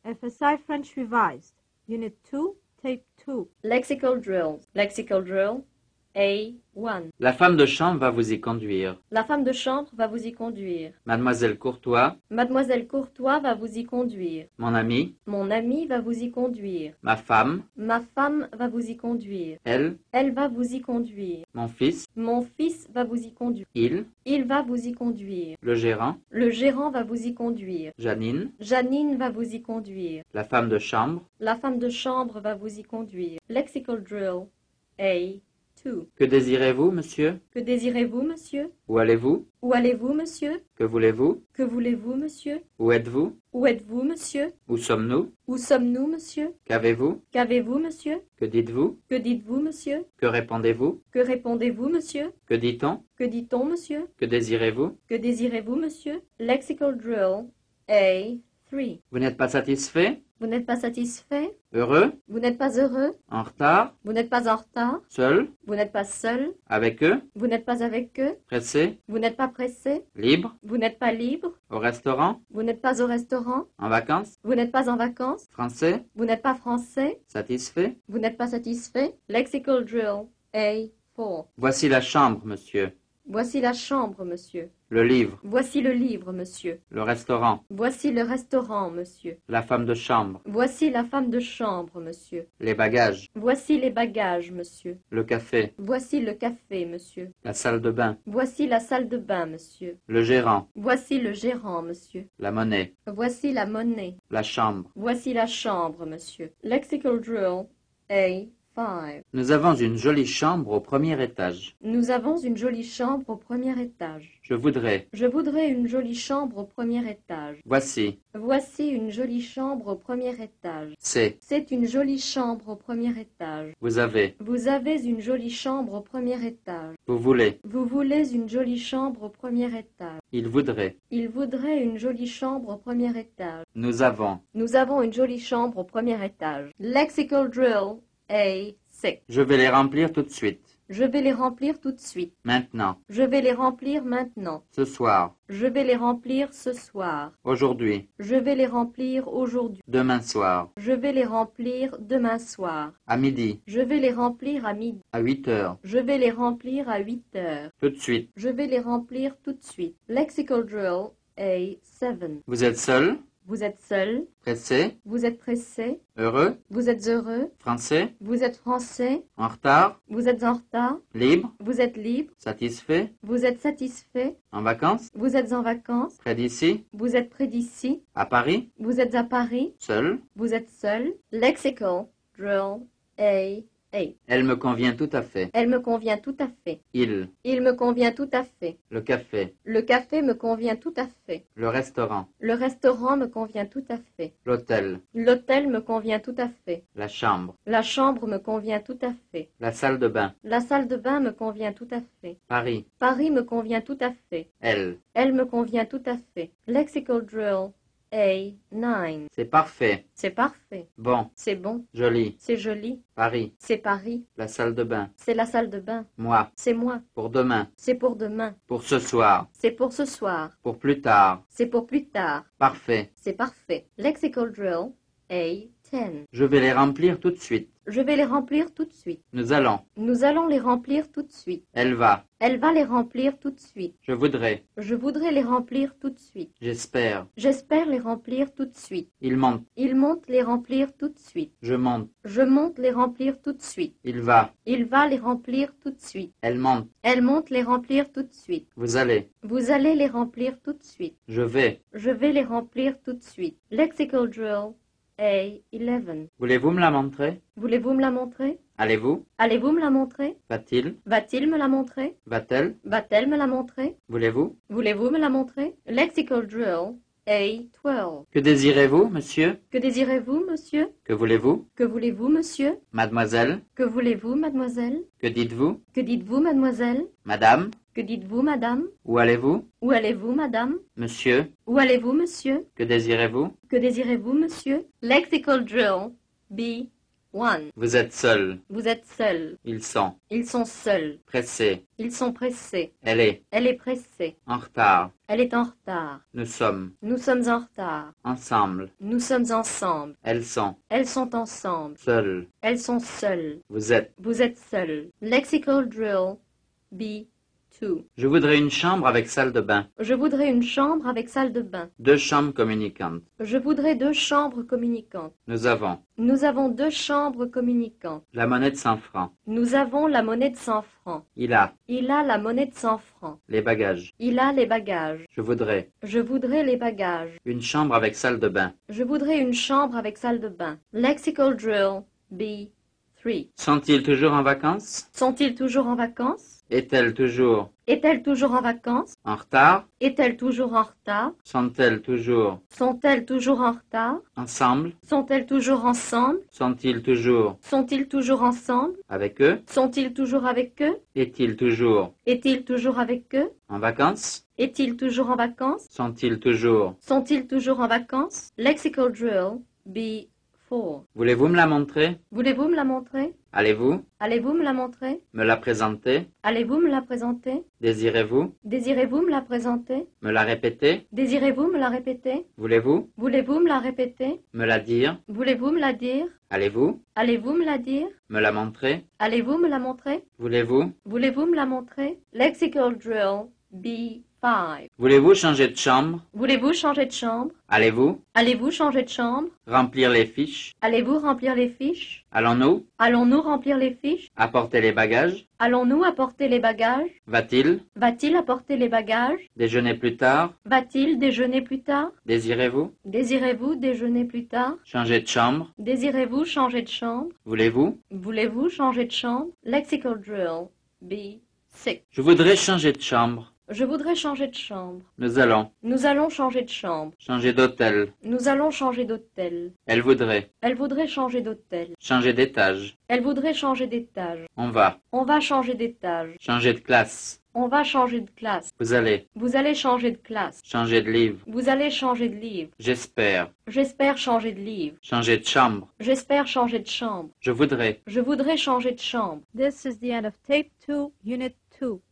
FSI French Revised, Unit 2, Tape 2. Lexical drills. Lexical drill A1. La femme de chambre va vous y conduire. La femme de chambre va vous y conduire. Mademoiselle Courtois, Mademoiselle Courtois va vous y conduire. mon ami, Mon ami va vous y conduire. ma femme, Ma femme va vous y conduire. elle, Elle va vous y conduire. mon fils, Mon fils va vous y conduire. il, va vous y conduire. le gérant, Le gérant va vous y conduire. Janine, Janine va vous y conduire. la femme de chambre. La femme de chambre va vous y conduire. Lexical drill A2. Que désirez-vous, monsieur? Que désirez-vous, monsieur? Où allez-vous? Où allez-vous, monsieur? Que voulez-vous? Que voulez-vous, monsieur? Où êtes-vous? Où êtes-vous, monsieur? Où sommes-nous? Où sommes-nous, monsieur? Qu'avez-vous? Qu'avez-vous, monsieur? Que dites-vous? Que dites-vous, monsieur? Que répondez-vous? Que répondez-vous, monsieur? Que dit-on? Que dit-on, monsieur? Que désirez-vous? Que désirez-vous, monsieur? Lexical drill A3. Vous n'êtes pas satisfait? Vous n'êtes pas satisfait? Heureux? Vous n'êtes pas heureux? En retard? Vous n'êtes pas en retard? Seul? Vous n'êtes pas seul? Avec eux? Vous n'êtes pas avec eux? Pressé? Vous n'êtes pas pressé? Libre? Vous n'êtes pas libre? Au restaurant? Vous n'êtes pas au restaurant? En vacances? Vous n'êtes pas en vacances? Français? Vous n'êtes pas français? Satisfait? Vous n'êtes pas satisfait? Lexical drill A4. Voici la chambre, monsieur. Voici la chambre, monsieur. Le livre. Voici le livre, monsieur. Le restaurant. Voici le restaurant, monsieur. La femme de chambre. Voici la femme de chambre, monsieur. Les bagages. Voici les bagages, monsieur. Le café. Voici le café, monsieur. La salle de bain. Voici la salle de bain, monsieur. Le gérant. Voici le gérant, monsieur. La monnaie. Voici la monnaie. La chambre. Voici la chambre, monsieur. Lexical drill A5. Nous avons une jolie chambre au premier étage. Nous avons une jolie chambre au premier étage. Je voudrais. Je voudrais une jolie chambre au premier étage. Voici. Voici une jolie chambre au premier étage. C'est une jolie chambre au premier étage. Vous avez. Vous avez une jolie chambre au premier étage. Vous voulez. Vous voulez une jolie chambre au premier étage. Il voudrait. Il voudrait une jolie chambre au premier étage. Nous avons. Nous avons une jolie chambre au premier étage. Lexical drill A6. Je vais les remplir tout de suite. Je vais les remplir tout de suite. Maintenant. Je vais les remplir maintenant. Ce soir. Je vais les remplir ce soir. Aujourd'hui. Je vais les remplir aujourd'hui. Demain soir. Je vais les remplir demain soir. À midi. Je vais les remplir à midi. À 8 heures. Je vais les remplir à 8 heures. Tout de suite. Je vais les remplir tout de suite. Lexical drill A7. Vous êtes seul? Vous êtes seul? Pressé? Vous êtes pressé? Heureux? Vous êtes heureux? Français? Vous êtes français? En retard? Vous êtes en retard? Libre? Vous êtes libre? Satisfait? Vous êtes satisfait? En vacances? Vous êtes en vacances? Près d'ici? Vous êtes près d'ici? À Paris? Vous êtes à Paris? Seul? Vous êtes seul? Lexical drill A8. Elle me convient tout à fait. Elle me convient tout à fait. Il me convient tout à fait. Le café. Le café me convient tout à fait. Le restaurant. Le restaurant me convient tout à fait. L'hôtel. L'hôtel me convient tout à fait. La chambre. La chambre me convient tout à fait. La salle de bain. La salle de bain me convient tout à fait. Paris. Paris me convient tout à fait. Elle me convient tout à fait. Lexical drill A9. C'est parfait. C'est parfait. Bon. C'est bon. Joli. C'est joli. Paris. C'est Paris. La salle de bain. C'est la salle de bain. Moi. C'est moi. Pour demain. C'est pour demain. Pour ce soir. C'est pour ce soir. Pour plus tard. C'est pour plus tard. Parfait. C'est parfait. Lexical drill A10. Je vais les remplir tout de suite. Je vais les remplir tout de suite. Nous allons. Nous allons les remplir tout de suite. Elle va. Elle va les remplir tout de suite. Je voudrais. Je voudrais les remplir tout de suite. J'espère. J'espère les remplir tout de suite. Il monte. Il monte les remplir tout de suite. Je monte. Je monte les remplir tout de suite. Il va. Il va les remplir tout de suite. Elle monte. Elle monte les remplir tout de suite. Vous allez. Vous allez les remplir tout de suite. Je vais. Je vais les remplir tout de suite. Lexical drill A11. Voulez-vous me la montrer? Voulez-vous me la montrer? Allez-vous? Allez-vous me la montrer? Va-t-il? Va-t-il me la montrer? Va-t-elle? Va-t-elle me la montrer? Voulez-vous? Voulez-vous me la montrer? Lexical drill A12. Que désirez-vous, monsieur? Que désirez-vous, monsieur? Que voulez-vous? Que voulez-vous, monsieur? Mademoiselle? Que voulez-vous, mademoiselle? Que dites-vous? Que dites-vous, mademoiselle? Madame? Que dites-vous, madame? Où allez-vous? Où allez-vous, madame? Monsieur? Où allez-vous, monsieur? Que désirez-vous? Que désirez-vous, monsieur? Lexical drill B13. 1. Vous êtes seul. Vous êtes seul. Ils sont. Ils sont seuls. Pressés. Ils sont pressés. Elle est. Elle est pressée. En retard. Elle est en retard. Nous sommes. Nous sommes en retard. Ensemble. Nous sommes ensemble. Elles sont. Elles sont ensemble. Seules. Elles sont seules. Vous êtes. Vous êtes seuls. Lexical drill B2. Je voudrais une chambre avec salle de bain. Je voudrais une chambre avec salle de bain. 2 chambres communicantes. Je voudrais 2 chambres communicantes. Nous avons. Nous avons 2 chambres communicantes. La monnaie de 100 francs. Nous avons la monnaie de 100 francs. Il a. Il a la monnaie de 100 francs. Les bagages. Il a les bagages. Je voudrais. Je voudrais les bagages. Une chambre avec salle de bain. Je voudrais une chambre avec salle de bain. Lexical drill B3. Sont-ils toujours en vacances? Sont-ils toujours en vacances? Est-elle toujours Est-elle toujours en vacances? en retard? Est-elle toujours en retard? Sont-elles toujours Sont-elles toujours en retard? ensemble? Sont-elles toujours ensemble? Sont-ils toujours Sont-ils toujours ensemble? avec eux? Sont-ils toujours avec eux? Est-il toujours Est-il toujours avec eux? en vacances? Est-il toujours en vacances? Sont-ils toujours? Sont-ils toujours en vacances? Lexical drill B4. Voulez-vous me la montrer? Voulez-vous me la montrer? Allez-vous Allez-vous me la montrer? me la présenter? Allez-vous me la présenter? Désirez-vous Désirez-vous me la présenter? me la répéter? Désirez-vous me la répéter? Voulez-vous Voulez-vous me la répéter? me la dire? Voulez-vous me la dire? Allez-vous Allez-vous me la dire? me la montrer? Allez-vous me la montrer? Voulez-vous? Voulez-vous me la montrer? Lexical drill B5. Voulez-vous changer de chambre? Voulez-vous changer de chambre? Allez-vous Allez-vous changer de chambre? remplir les fiches? Allez-vous remplir les fiches? Allons-nous Allons-nous remplir les fiches? apporter les bagages? Allons-nous apporter les bagages? Va-t-il Va-t-il apporter les bagages? déjeuner plus tard? Va-t-il déjeuner plus tard? Désirez-vous Désirez-vous déjeuner plus tard? changer de chambre? Désirez-vous changer de chambre? Voulez-vous? Voulez-vous changer de chambre? Lexical drill B6. Je voudrais changer de chambre. Je voudrais changer de chambre. Nous allons Nous allons changer de chambre. changer d'hôtel. Nous allons changer d'hôtel. Elle voudrait Elle voudrait changer d'hôtel. changer d'étage. Elle voudrait changer d'étage. On va On va changer d'étage. changer de classe. On va changer de classe. Vous allez Vous allez changer de classe. changer de livre. Vous allez changer de livre. J'espère J'espère changer de livre. changer de chambre. J'espère changer de chambre. Je voudrais Je voudrais changer de chambre. This is the end of Tape 2, Unit 2.